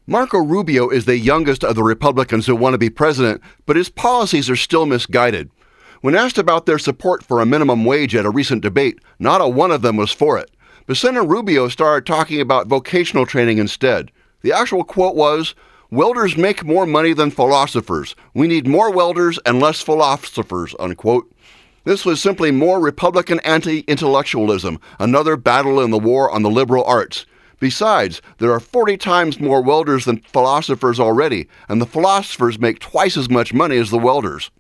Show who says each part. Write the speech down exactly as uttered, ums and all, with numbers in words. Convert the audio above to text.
Speaker 1: Marco Rubio is the youngest of the Republicans who want to be president, but his policies are still misguided. When asked about their support for a minimum wage at a recent debate, not a one of them was for it. But Senator Rubio started talking about vocational training instead. The actual quote was, "Welders make more money than philosophers. We need more welders and less philosophers," unquote. This was simply more Republican anti-intellectualism, another battle in the war on the liberal arts. Besides, there are forty times more welders than philosophers already, and the philosophers make twice as much money as the welders.